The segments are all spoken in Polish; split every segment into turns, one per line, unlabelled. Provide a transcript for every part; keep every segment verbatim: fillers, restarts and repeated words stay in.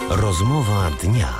Rozmowa dnia.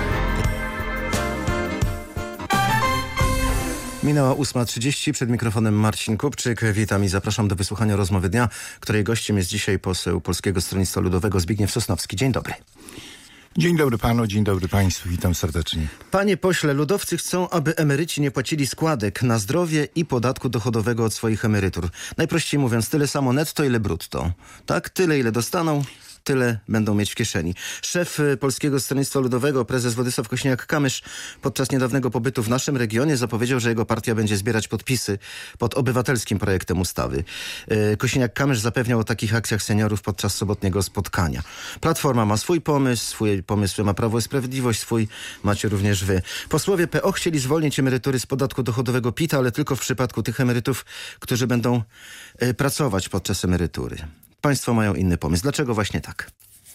Minęła ósma trzydzieści, przed mikrofonem Marcin Kupczyk. Witam i zapraszam do wysłuchania rozmowy dnia, której gościem jest dzisiaj poseł Polskiego Stronnictwa Ludowego Zbigniew Sosnowski. Dzień dobry.
Dzień dobry panu, dzień dobry państwu, witam serdecznie.
Panie pośle, ludowcy chcą, aby emeryci nie płacili składek na zdrowie i podatku dochodowego od swoich emerytur. Najprościej mówiąc, tyle samo netto, ile brutto. Tak, tyle ile dostaną, tyle będą mieć w kieszeni. Szef Polskiego Stronnictwa Ludowego, prezes Władysław Kosiniak-Kamysz, podczas niedawnego pobytu w naszym regionie zapowiedział, że jego partia będzie zbierać podpisy pod obywatelskim projektem ustawy. Kosiniak-Kamysz zapewniał o takich akcjach seniorów podczas sobotniego spotkania. Platforma ma swój pomysł, swój pomysł ma Prawo i Sprawiedliwość, swój macie również wy. Posłowie P O chcieli zwolnić emerytury z podatku dochodowego P I T, ale tylko w przypadku tych emerytów, którzy będą pracować podczas emerytury. Państwo mają inny pomysł. Dlaczego właśnie tak?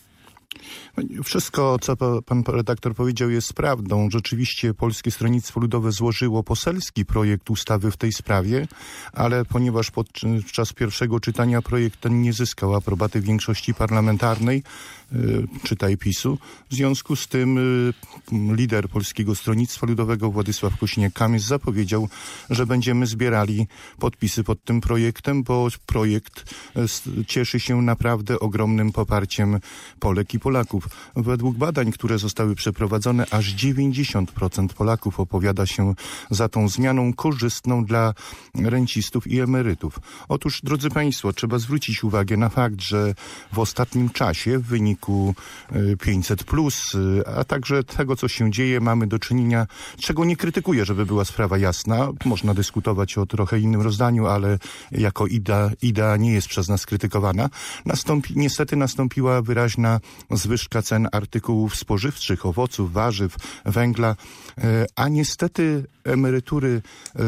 Wszystko, co pan redaktor powiedział, jest prawdą. Rzeczywiście Polskie Stronnictwo Ludowe złożyło poselski projekt ustawy w tej sprawie, ale ponieważ podczas pierwszego czytania projekt ten nie zyskał aprobaty większości parlamentarnej, czytaj PiSu, w związku z tym lider Polskiego Stronnictwa Ludowego Władysław Kosiniak-Kamysz zapowiedział, że będziemy zbierali podpisy pod tym projektem, bo projekt cieszy się naprawdę ogromnym poparciem Polek i Polaków. Według badań, które zostały przeprowadzone, aż dziewięćdziesiąt procent Polaków opowiada się za tą zmianą korzystną dla rencistów i emerytów. Otóż, drodzy państwo, trzeba zwrócić uwagę na fakt, że w ostatnim czasie w wyniku pięćset plus, a także tego, co się dzieje, mamy do czynienia, czego nie krytykuję, żeby była sprawa jasna. Można dyskutować o trochę innym rozdaniu, ale jako idea, idea nie jest przez nas krytykowana. Nastąpi, niestety nastąpiła wyraźna zwyżka cen artykułów spożywczych, owoców, warzyw, węgla, a niestety emerytury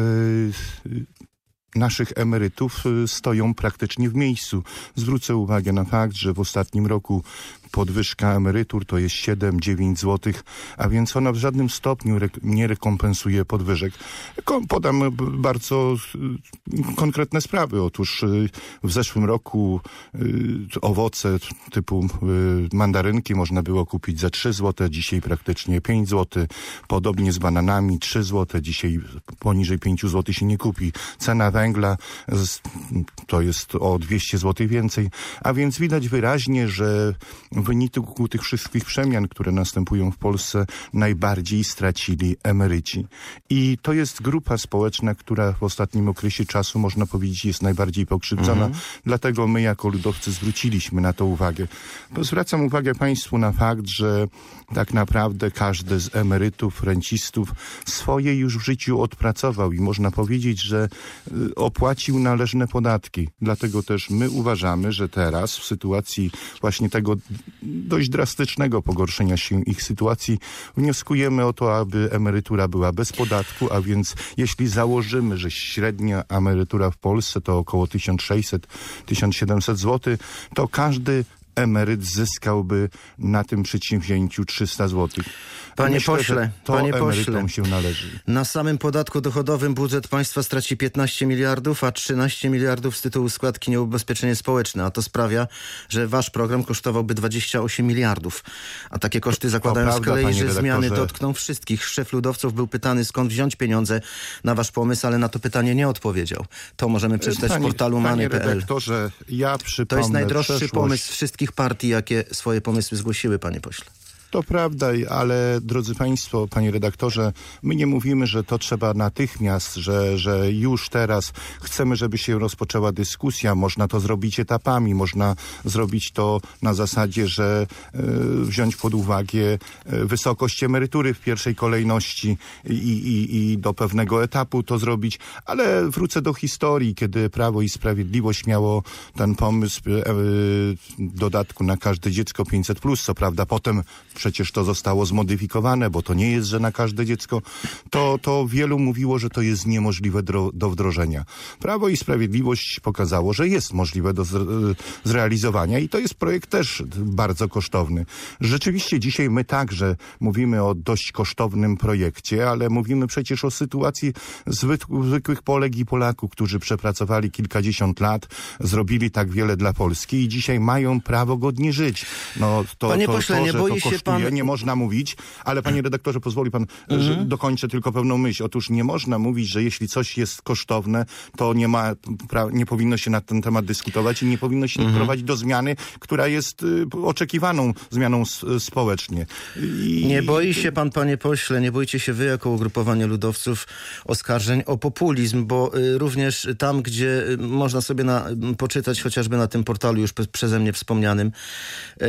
naszych emerytów stoją praktycznie w miejscu. Zwrócę uwagę na fakt, że w ostatnim roku podwyżka emerytur to jest siedem dziewięć złotych, a więc ona w żadnym stopniu re- nie rekompensuje podwyżek. Podam bardzo konkretne sprawy. Otóż w zeszłym roku owoce typu mandarynki można było kupić za trzy złote, dzisiaj praktycznie pięć złotych. Podobnie z bananami trzy złote, dzisiaj poniżej pięć złotych się nie kupi. Cena węgla to jest o dwieście złotych więcej, a więc widać wyraźnie, że w wyniku tych wszystkich przemian, które następują w Polsce, najbardziej stracili emeryci. I to jest grupa społeczna, która w ostatnim okresie czasu, można powiedzieć, jest najbardziej pokrzywdzona. Mhm. Dlatego my jako ludowcy zwróciliśmy na to uwagę. Zwracam uwagę państwu na fakt, że tak naprawdę każdy z emerytów, rencistów swoje już w życiu odpracował i można powiedzieć, że opłacił należne podatki. Dlatego też my uważamy, że teraz w sytuacji właśnie tego dość drastycznego pogorszenia się ich sytuacji wnioskujemy o to, aby emerytura była bez podatku, a więc jeśli założymy, że średnia emerytura w Polsce to około tysiąc sześćset do tysiąc siedemset złotych, to każdy emeryt zyskałby na tym przedsięwzięciu trzysta złotych.
Panie
Myślę,
pośle,
to
panie
emerytom
pośle,
się należy.
Na samym podatku dochodowym budżet państwa straci piętnaście miliardów, a trzynaście miliardów z tytułu składki na ubezpieczenie społeczne, a to sprawia, że wasz program kosztowałby dwadzieścia osiem miliardów. A takie koszty zakładają z kolei, że zmiany dotkną wszystkich. Szef ludowców był pytany, skąd wziąć pieniądze na wasz pomysł, ale na to pytanie nie odpowiedział. To możemy przeczytać
Panie,
w portalu many kropka p l.
Ja przypomnę
To jest najdroższy
przeszłość.
pomysł wszystkich partii, jakie swoje pomysły zgłosiły, panie pośle.
To prawda, ale drodzy państwo, panie redaktorze, my nie mówimy, że to trzeba natychmiast, że, że już teraz chcemy, żeby się rozpoczęła dyskusja. Można to zrobić etapami, można zrobić to na zasadzie, że y, wziąć pod uwagę y, wysokość emerytury w pierwszej kolejności i, i, i do pewnego etapu to zrobić, ale wrócę do historii, kiedy Prawo i Sprawiedliwość miało ten pomysł y, y, dodatku na każde dziecko pięćset plus, co prawda potem przecież to zostało zmodyfikowane, bo to nie jest, że na każde dziecko, to, to wielu mówiło, że to jest niemożliwe do, do wdrożenia. Prawo i Sprawiedliwość pokazało, że jest możliwe do zrealizowania i to jest projekt też bardzo kosztowny. Rzeczywiście dzisiaj my także mówimy o dość kosztownym projekcie, ale mówimy przecież o sytuacji zwykłych Polek i Polaków, którzy przepracowali kilkadziesiąt lat, zrobili tak wiele dla Polski i dzisiaj mają prawo godnie żyć. No, to,
Panie
to,
pośle,
to,
nie
że
boi
to
się
akceptuję,
pan...
nie można mówić, ale panie redaktorze, pozwoli pan, mhm. że dokończę tylko pewną myśl. Otóż nie można mówić, że jeśli coś jest kosztowne, to nie ma, pra, nie powinno się na ten temat dyskutować i nie powinno się mhm. prowadzić do zmiany, która jest y, oczekiwaną zmianą s, społecznie. I...
Nie boi się pan, panie pośle, nie boicie się wy jako ugrupowanie ludowców oskarżeń o populizm, bo y, również tam, gdzie y, można sobie na, y, poczytać chociażby na tym portalu już pe, przeze mnie wspomnianym, y,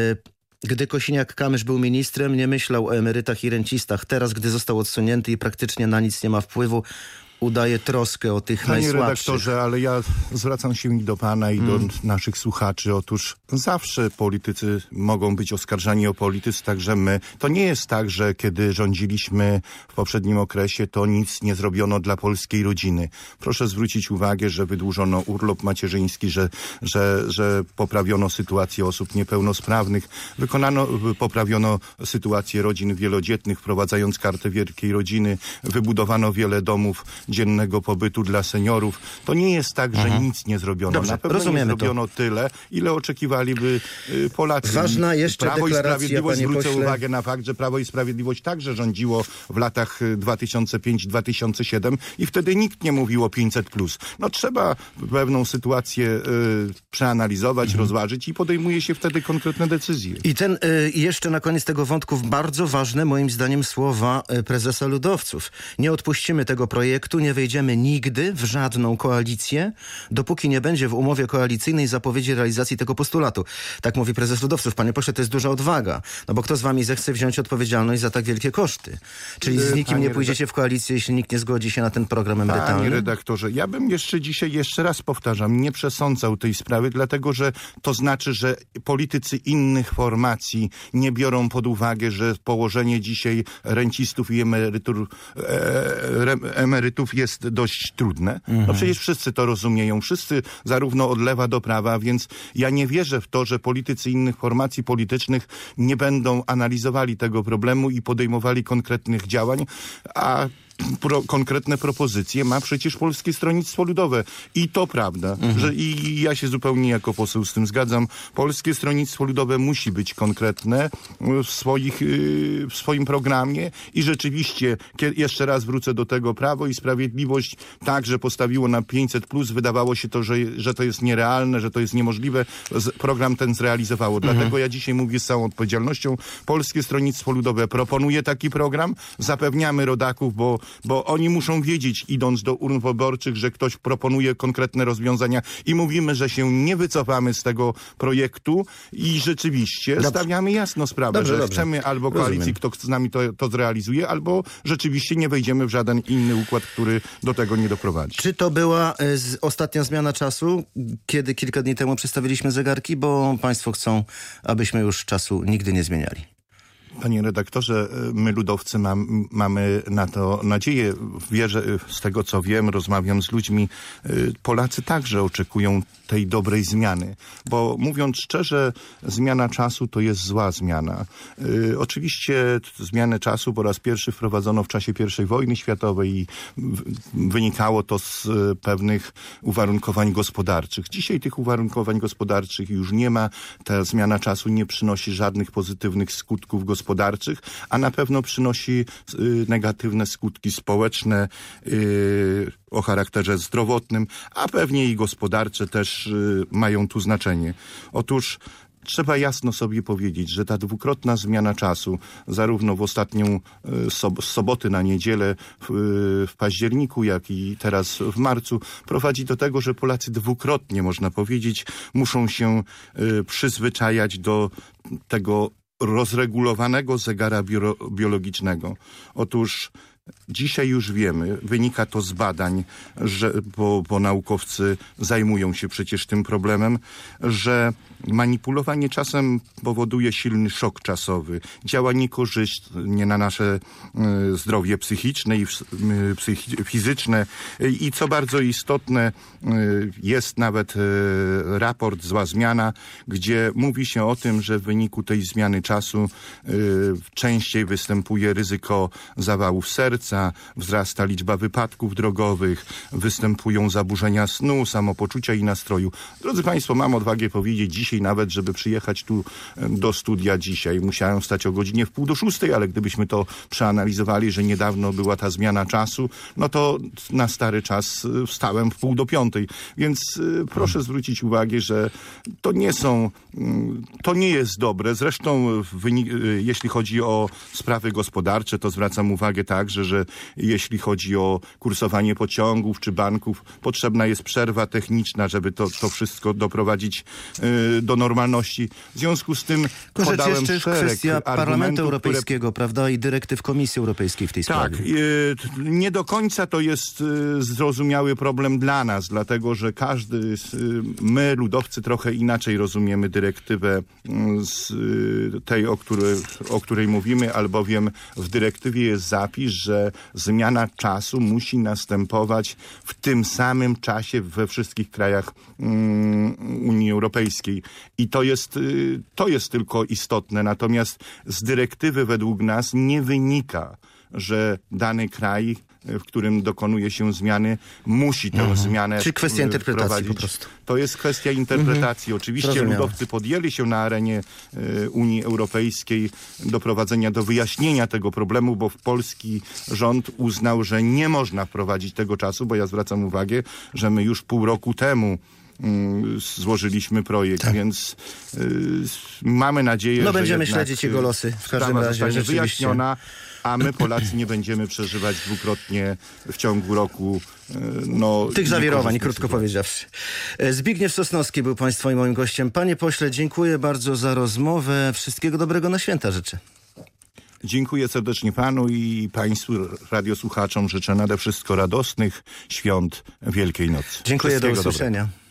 gdy Kosiniak-Kamysz był ministrem, nie myślał o emerytach i rencistach. Teraz, gdy został odsunięty i praktycznie na nic nie ma wpływu, udaje troskę o tych
Panie
najsłabszych.
redaktorze, ale ja zwracam się i do pana, i
hmm.
do naszych słuchaczy. Otóż zawsze politycy mogą być oskarżani o polityzm, także my. To nie jest tak, że kiedy rządziliśmy w poprzednim okresie, to nic nie zrobiono dla polskiej rodziny. Proszę zwrócić uwagę, że wydłużono urlop macierzyński, że, że, że poprawiono sytuację osób niepełnosprawnych, wykonano, poprawiono sytuację rodzin wielodzietnych, wprowadzając kartę wielkiej rodziny, wybudowano wiele domów dziennego pobytu dla seniorów. To nie jest tak, że mhm. nic nie zrobiono.
Dobrze,
na pewno nie zrobiono to. tyle, ile oczekiwaliby y, Polacy.
Ważna jeszcze
Prawo i
deklaracja,
Sprawiedliwość,
panie
zwrócę
pośle.
uwagę na fakt, że Prawo i Sprawiedliwość także rządziło w latach dwa tysiące piąty do dwa tysiące siódmego i wtedy nikt nie mówił o pięćset plus. No trzeba pewną sytuację y, przeanalizować, mhm. rozważyć i podejmuje się wtedy konkretne decyzje.
I ten y, jeszcze na koniec tego wątku bardzo ważne moim zdaniem słowa y, prezesa ludowców. Nie odpuścimy tego projektu, nie wejdziemy nigdy w żadną koalicję, dopóki nie będzie w umowie koalicyjnej zapowiedzi realizacji tego postulatu. Tak mówi prezes ludowców. Panie pośle, to jest duża odwaga. No bo kto z wami zechce wziąć odpowiedzialność za tak wielkie koszty? Czyli z nikim
Panie
nie pójdziecie w koalicję, jeśli nikt nie zgodzi się na ten program emerytalny?
Panie redaktorze, ja bym jeszcze dzisiaj, jeszcze raz powtarzam, nie przesądzał tej sprawy, dlatego że to znaczy, że politycy innych formacji nie biorą pod uwagę, że położenie dzisiaj rencistów i emerytur, e, emerytów jest dość trudne. Mhm. No przecież wszyscy to rozumieją. Wszyscy zarówno od lewa do prawa, więc ja nie wierzę w to, że politycy innych formacji politycznych nie będą analizowali tego problemu i podejmowali konkretnych działań, a Pro, konkretne propozycje ma przecież Polskie Stronnictwo Ludowe. I to prawda, mhm. że i ja się zupełnie jako poseł z tym zgadzam. Polskie Stronnictwo Ludowe musi być konkretne w, swoich, w swoim programie i rzeczywiście, jeszcze raz wrócę do tego, Prawo i Sprawiedliwość także postawiło na pięćset plus. Wydawało się to, że, że to jest nierealne, że to jest niemożliwe. Program ten zrealizowało. Mhm. Dlatego ja dzisiaj mówię z całą odpowiedzialnością. Polskie Stronnictwo Ludowe proponuje taki program. Zapewniamy rodaków, bo bo oni muszą wiedzieć, idąc do urn wyborczych, że ktoś proponuje konkretne rozwiązania i mówimy, że się nie wycofamy z tego projektu i rzeczywiście dobrze. stawiamy jasno sprawę, dobrze, że dobrze. chcemy albo koalicji, Rozumiem. kto z nami to, to zrealizuje, albo rzeczywiście nie wejdziemy w żaden inny układ, który do tego nie doprowadzi.
Czy to była y, z, ostatnia zmiana czasu, kiedy kilka dni temu przestawiliśmy zegarki, bo państwo chcą, abyśmy już czasu nigdy nie zmieniali?
Panie redaktorze, my ludowcy mam, mamy na to nadzieję. Wierzę, z tego co wiem, rozmawiam z ludźmi, Polacy także oczekują tej dobrej zmiany. Bo mówiąc szczerze, zmiana czasu to jest zła zmiana. Y, oczywiście zmianę czasu po raz pierwszy wprowadzono w czasie pierwszej wojny światowej i w, wynikało to z y, pewnych uwarunkowań gospodarczych. Dzisiaj tych uwarunkowań gospodarczych już nie ma. Ta zmiana czasu nie przynosi żadnych pozytywnych skutków gospodarczych. gospodarczych, a na pewno przynosi y, negatywne skutki społeczne y, o charakterze zdrowotnym, a pewnie i gospodarcze też y, mają tu znaczenie. Otóż trzeba jasno sobie powiedzieć, że ta dwukrotna zmiana czasu, zarówno w ostatnią sob- soboty na niedzielę w, w październiku, jak i teraz w marcu, prowadzi do tego, że Polacy dwukrotnie, można powiedzieć, muszą się y, przyzwyczajać do tego rozregulowanego zegara biuro- biologicznego. Otóż dzisiaj już wiemy, wynika to z badań, że, bo, bo naukowcy zajmują się przecież tym problemem, że manipulowanie czasem powoduje silny szok czasowy, działa niekorzystnie na nasze y, zdrowie psychiczne i y, psychi- fizyczne i co bardzo istotne, y, jest nawet y, raport Zła Zmiana, gdzie mówi się o tym, że w wyniku tej zmiany czasu y, częściej występuje ryzyko zawałów serca, serca, wzrasta liczba wypadków drogowych, występują zaburzenia snu, samopoczucia i nastroju. Drodzy Państwo, mam odwagę powiedzieć dzisiaj nawet, żeby przyjechać tu do studia dzisiaj. Musiałem wstać o godzinie w pół do szóstej, ale gdybyśmy to przeanalizowali, że niedawno była ta zmiana czasu, no to na stary czas wstałem w pół do piątej. Więc y, proszę zwrócić uwagę, że to nie są, y, to nie jest dobre. Zresztą wynik, y, jeśli chodzi o sprawy gospodarcze, to zwracam uwagę także, że jeśli chodzi o kursowanie pociągów czy banków, potrzebna jest przerwa techniczna, żeby to, to wszystko doprowadzić y, do normalności. W związku z tym
To rzecz
podałem
jeszcze
szereg
kwestia Parlamentu
argumentów,
Europejskiego, które... prawda, i dyrektyw Komisji Europejskiej w tej
Tak,
sprawie.
y, nie do końca to jest y, zrozumiały problem dla nas, dlatego że każdy, y, my ludowcy trochę inaczej rozumiemy dyrektywę y, z y, tej, o której, o której mówimy, albowiem w dyrektywie jest zapis, że zmiana czasu musi następować w tym samym czasie we wszystkich krajach y, Unii Europejskiej. I to jest, y, to jest tylko istotne, natomiast z dyrektywy według nas nie wynika, że dany kraj, w którym dokonuje się zmiany, musi tę mhm. zmianę
Czyli kwestia interpretacji
wprowadzić.
po prostu.
To jest kwestia interpretacji. Mhm. Oczywiście
Rozumiałem.
ludowcy podjęli się na arenie y, Unii Europejskiej doprowadzenia do wyjaśnienia tego problemu, bo polski rząd uznał, że nie można wprowadzić tego czasu, bo ja zwracam uwagę, że my już pół roku temu złożyliśmy projekt, tak. więc y, mamy nadzieję,
no,
że
będziemy
jednak
śledzić jego losy. W każdym razie
zostanie
rzeczywiście
wyjaśniona, a my Polacy nie będziemy przeżywać dwukrotnie w ciągu roku y, no,
tych zawirowań, krótko
sytuacji.
powiedziawszy. Zbigniew Sosnowski był Państwa i moim gościem. Panie pośle, dziękuję bardzo za rozmowę. Wszystkiego dobrego na święta życzę.
Dziękuję serdecznie panu i państwu radiosłuchaczom. Życzę nade wszystko radosnych świąt Wielkiej Nocy.
Dziękuję, do usłyszenia. Dobrego.